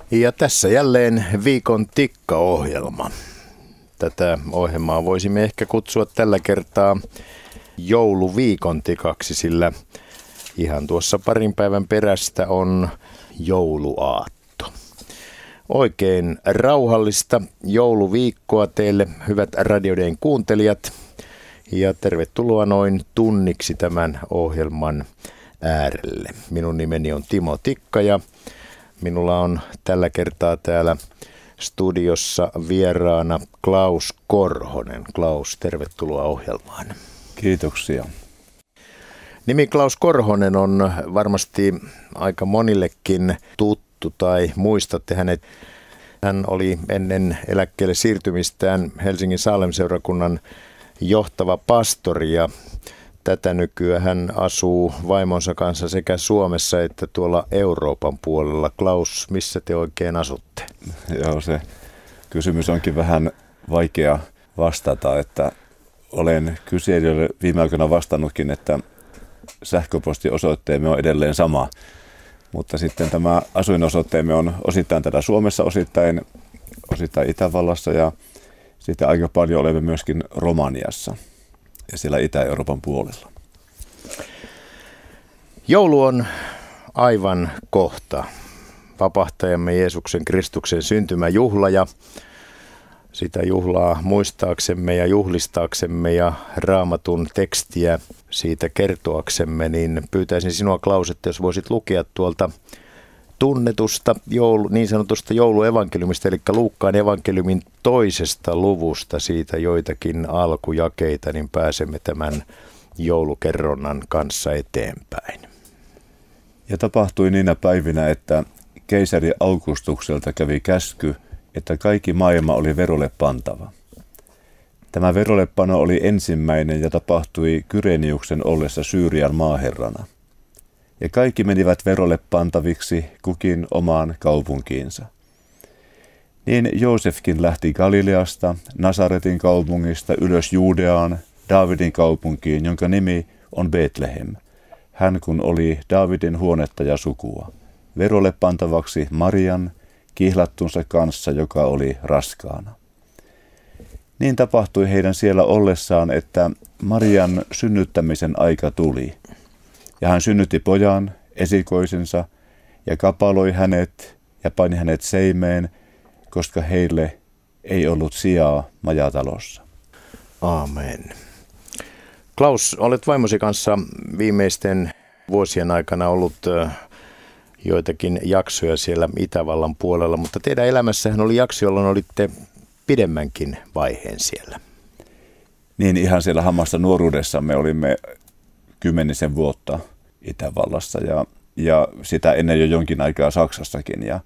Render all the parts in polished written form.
Ja tässä jälleen viikon tikkaohjelma. Tätä ohjelmaa voisimme ehkä kutsua tällä kertaa jouluviikon tikaksi, sillä ihan tuossa parin päivän perästä on jouluaatto. Oikein rauhallista jouluviikkoa teille, hyvät Radioiden kuuntelijat, ja tervetuloa noin tunniksi tämän ohjelman äärelle. Minun nimeni on Timo Tikka ja minulla on tällä kertaa täällä studiossa vieraana Klaus Korhonen. Klaus, tervetuloa ohjelmaan. Kiitoksia. Nimi Klaus Korhonen on varmasti aika monillekin tuttu tai muistatte hänet. Hän oli ennen eläkkeelle siirtymistään Helsingin Salem-seurakunnan johtava pastori ja tätä nykyään hän asuu vaimonsa kanssa sekä Suomessa että tuolla Euroopan puolella. Klaus, missä te oikein asutte? Joo, se kysymys onkin vähän vaikea vastata, että olen kysyjille viime aikoina vastannutkin, että sähköpostiosoitteemme on edelleen sama, mutta sitten tämä asuinosoitteemme on osittain täällä Suomessa, osittain Itävallassa ja sitten aika paljon olemme myöskin Romaniassa ja siellä Itä-Euroopan puolella. Joulu on aivan kohta. Vapahtajamme Jeesuksen Kristuksen syntymäjuhla ja sitä juhlaa muistaaksemme ja juhlistaaksemme ja Raamatun tekstiä siitä kertoaksemme, niin pyytäisin sinua, Klaus, että jos voisit lukea tuolta tunnetusta niin sanotusta jouluevankeliumista, eli Luukkaan evankeliumin 2. luvusta, siitä joitakin alkujakeita, niin pääsemme tämän joulukerronnan kanssa eteenpäin. Ja tapahtui niinä päivinä, että keisari Augustukselta kävi käsky, että kaikki maailma oli verolle pantava. Tämä verollepano oli ensimmäinen ja tapahtui Kyreniuksen ollessa Syyrian maaherrana. Ja kaikki menivät verolle pantaviksi kukin omaan kaupunkiinsa. Niin Joosefkin lähti Galileasta, Nasaretin kaupungista ylös Juudeaan, Daavidin kaupunkiin, jonka nimi on Betlehem. Hän kun oli Daavidin huonettajasukua, verolle pantavaksi Marian, kihlattunsa kanssa, joka oli raskaana. Niin tapahtui heidän siellä ollessaan, että Marian synnyttämisen aika tuli. Ja hän synnytti pojan, esikoisensa, ja kapaloi hänet ja pani hänet seimeen, koska heille ei ollut sijaa majatalossa. Aamen. Klaus, olet vaimosi kanssa viimeisten vuosien aikana ollut joitakin jaksoja siellä Itävallan puolella, mutta teidän elämässähän oli jakso, jolloin olitte pidemmänkin vaiheen siellä. Niin, ihan siellä hamassa nuoruudessamme olimme 10 vuotta Itävallassa ja sitä ennen jo jonkin aikaa Saksassakin ja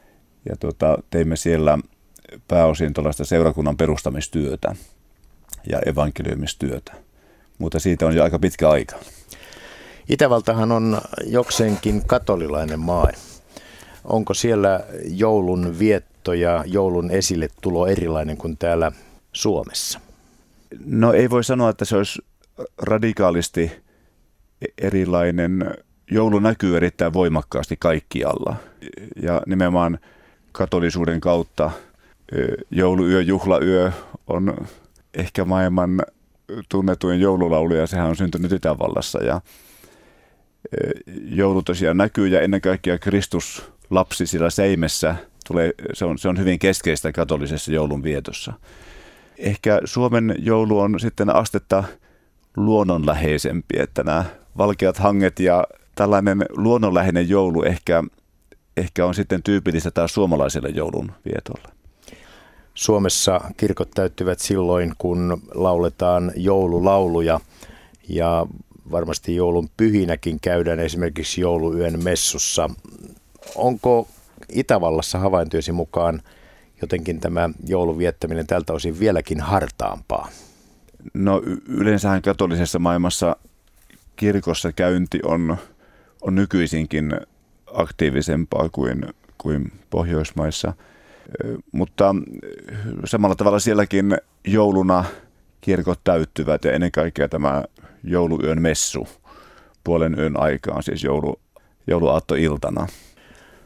teimme siellä pääosin tuollaista seurakunnan perustamistyötä ja evankeliumistyötä, mutta siitä on jo aika pitkä aika. Itävaltahan on jokseenkin katolilainen maa. Onko siellä joulun vietto ja joulun esille tulo erilainen kuin täällä Suomessa? No ei voi sanoa, että se olisi radikaalisti erilainen. Joulu näkyy erittäin voimakkaasti kaikkialla ja nimenomaan katolisuuden kautta jouluyö, juhlayö on ehkä maailman tunnetuin joululaulu ja sehän on syntynyt Itävallassa ja joulu tosiaan näkyy ja ennen kaikkea Kristus lapsi sillä seimessä se on hyvin keskeistä katolisessa joulun vietossa. Ehkä Suomen joulu on sitten astetta luonnonläheisempi, että nämä valkeat hanget ja tällainen luonnonläheinen joulu ehkä on sitten tyypillistä taas suomalaiselle joulun vietolle. Suomessa kirkot täyttyvät silloin, kun lauletaan joululauluja ja varmasti joulun pyhinäkin käydään esimerkiksi jouluyön messussa. Onko Itävallassa havaintojesi mukaan jotenkin tämä joulun viettäminen tältä osin vieläkin hartaampaa? No yleensähän katolisessa maailmassa kirkossa käynti on nykyisinkin aktiivisempaa kuin Pohjoismaissa, mutta samalla tavalla sielläkin jouluna kirkot täyttyvät ja ennen kaikkea tämä jouluyön messu puolen yön aikaan, siis jouluaattoiltana.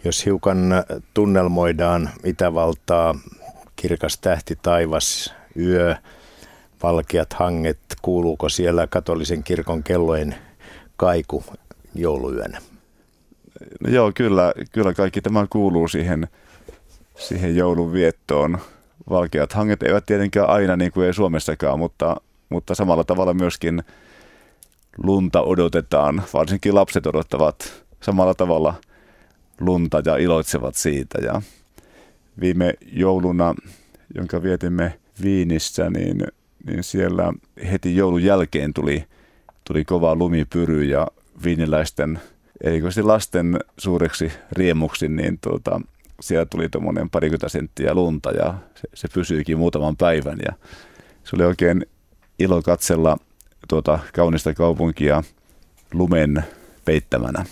Jos hiukan tunnelmoidaan Itävaltaa, kirkas tähti taivas, yö, valkeat hanget, kuuluuko siellä katolisen kirkon kellojen kaiku jouluyönä? No joo, kyllä kaikki tämä kuuluu siihen joulun viettoon. Valkeat hanget eivät tietenkään aina, niin kuin ei Suomessakaan, mutta samalla tavalla myöskin lunta odotetaan. Varsinkin lapset odottavat samalla tavalla lunta ja iloitsevat siitä. Ja viime jouluna, jonka vietimme Viinissä, niin siellä heti joulun jälkeen tuli kova lumipyry ja viiniläisten, erikoisesti lasten suureksi riemuksi, niin siellä tuli tuommoinen 20 senttiä lunta ja se pysyikin muutaman päivän. Ja se oli oikein ilo katsella tuota kaunista kaupunkia lumen peittämänä.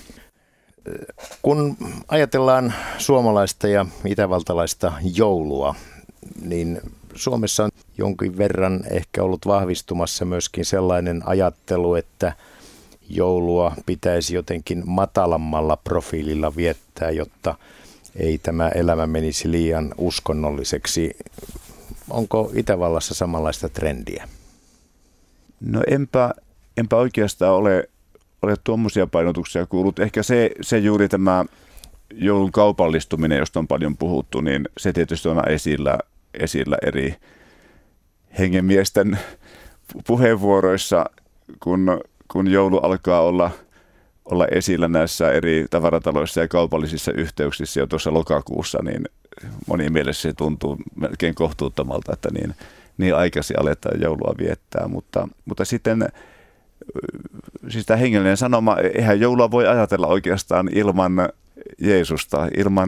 Kun ajatellaan suomalaista ja itävaltalaista joulua, niin Suomessa on jonkin verran ehkä ollut vahvistumassa myöskin sellainen ajattelu, että joulua pitäisi jotenkin matalammalla profiililla viettää, jotta ei tämä elämä menisi liian uskonnolliseksi. Onko Itävallassa samanlaista trendiä? No enpä oikeastaan ole tuommoisia painotuksia kuullut. Ehkä se juuri tämä joulun kaupallistuminen, josta on paljon puhuttu, niin se tietysti on esillä eri hengenmiesten puheenvuoroissa, kun joulu alkaa olla esillä näissä eri tavarataloissa ja kaupallisissa yhteyksissä jo tuossa lokakuussa, niin moni mielessä se tuntuu melkein kohtuuttomalta, että niin aikaisin aletaan joulua viettää, mutta sitten siis tämä hengellinen sanoma, eihän joulua voi ajatella oikeastaan ilman Jeesusta,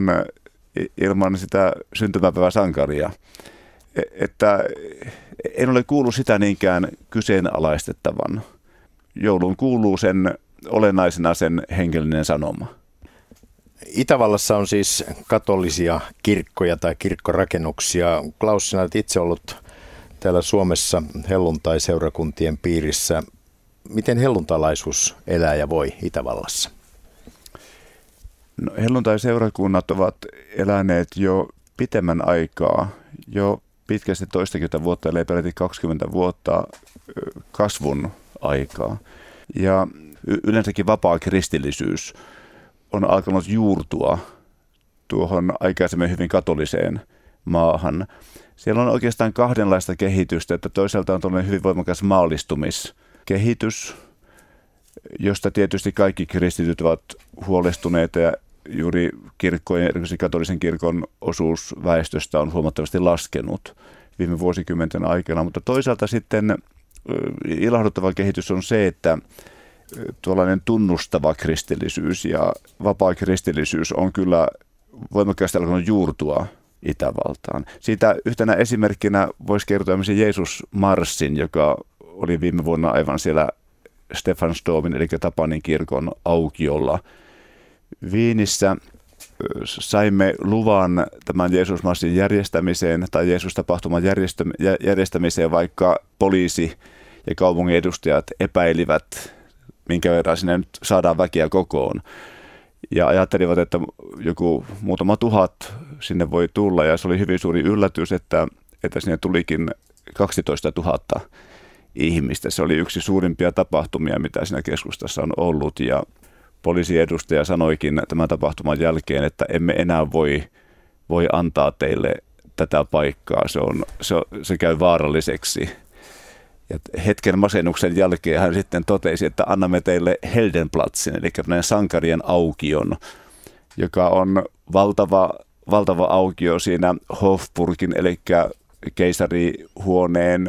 ilman sitä syntymäpäiväsankaria. Että en ole kuullut sitä niinkään kyseenalaistettavan. Jouluun kuuluu sen olennaisena sen hengellinen sanoma. Itävallassa on siis katolisia kirkkoja tai kirkkorakennuksia. Klaus, sinä olet itse ollut täällä Suomessa helluntaiseurakuntien piirissä. Miten helluntalaisuus elää ja voi Itävallassa? No, helluntaiseurakunnat ovat eläneet jo pitemmän aikaa, jo pitkästi toistakymmentä vuotta, eli peräti 20 vuotta kasvun aikaa. Ja yleensäkin vapaa kristillisyys on alkanut juurtua tuohon aikaisemmin hyvin katoliseen maahan. Siellä on oikeastaan kahdenlaista kehitystä, että toisaalta on tuollainen hyvin voimakas maallistumiskehitys, josta tietysti kaikki kristityt ovat huolestuneita ja juuri kirkkojen, erityisesti katolisen kirkon osuus väestöstä on huomattavasti laskenut viime vuosikymmenten aikana, mutta toisaalta sitten ilahduttava kehitys on se, että tuollainen tunnustava kristillisyys ja vapaa kristillisyys on kyllä voimakkaasti alkanut juurtua Itävaltaan. Siitä yhtenä esimerkkinä voisi kertoa Jeesus-marssin, joka oli viime vuonna aivan siellä Stephansdomin eli Tapanin kirkon aukiolla Viinissä. Saimme luvan tämän Jeesus-marssin järjestämiseen tai Jeesus-tapahtuman järjestämiseen, vaikka poliisi ja kaupungin edustajat epäilivät, minkä verran sinne nyt saadaan väkeä kokoon. Ja ajattelivat, että joku muutama tuhat sinne voi tulla, ja se oli hyvin suuri yllätys, että sinne tulikin 12 000 ihmistä. Se oli yksi suurimpia tapahtumia, mitä siinä keskustassa on ollut, ja poliisiedustaja sanoikin tämän tapahtuman jälkeen, että emme enää voi antaa teille tätä paikkaa, se käy vaaralliseksi. Ja hetken masennuksen jälkeen hän sitten totesi, että annamme teille Heldenplatsin, eli sankarien aukion, joka on valtava aukio siinä Hofburgin, eli keisarihuoneen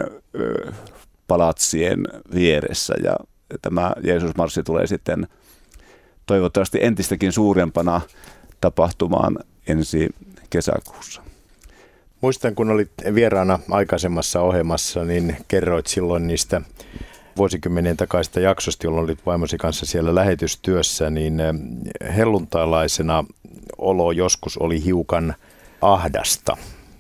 palatsien vieressä. Ja tämä Jeesus-marssi tulee sitten toivottavasti entistäkin suurempana tapahtumaan ensi kesäkuussa. Muistan, kun olit vieraana aikaisemmassa ohjelmassa, niin kerroit silloin niistä vuosikymmenien takaista jaksosta, jolloin olit vaimosi kanssa siellä lähetystyössä, niin helluntailaisena olo joskus oli hiukan ahdasta.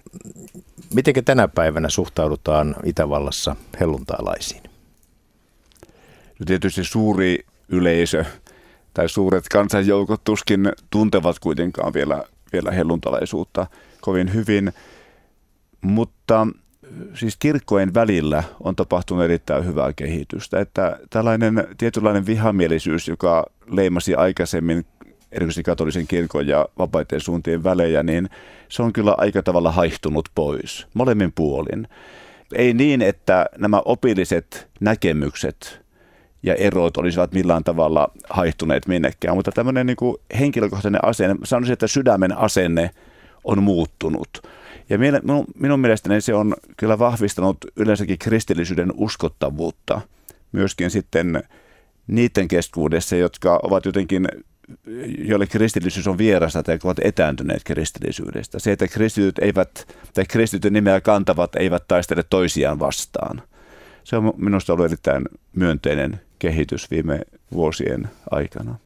Miten tänä päivänä suhtaudutaan Itävallassa helluntailaisiin? No tietysti suuri yleisö tai suuret kansanjoukot tuskin tuntevat kuitenkaan vielä helluntalaisuutta kovin hyvin, mutta siis kirkkojen välillä on tapahtunut erittäin hyvää kehitystä, että tällainen tietynlainen vihamielisyys, joka leimasi aikaisemmin erityisesti katolisen kirkon ja vapaiden suuntien välejä, niin se on kyllä aika tavalla haihtunut pois molemmin puolin. Ei niin, että nämä opilliset näkemykset ja erot olisivat millään tavalla haihtuneet minnekään, mutta tämmöinen niin kuin henkilökohtainen asenne, sanoisin, että sydämen asenne on muuttunut. Ja minun mielestäni se on kyllä vahvistanut yleensäkin kristillisyyden uskottavuutta myöskin sitten niiden keskuudessa, jotka ovat jotenkin, joille kristillisyys on vierasta tai ovat etääntyneet kristillisyydestä. Se, että kristityn nimeä kantavat eivät taistele toisiaan vastaan. Se on minusta ollut erittäin myönteinen kehitys viime vuosien aikana.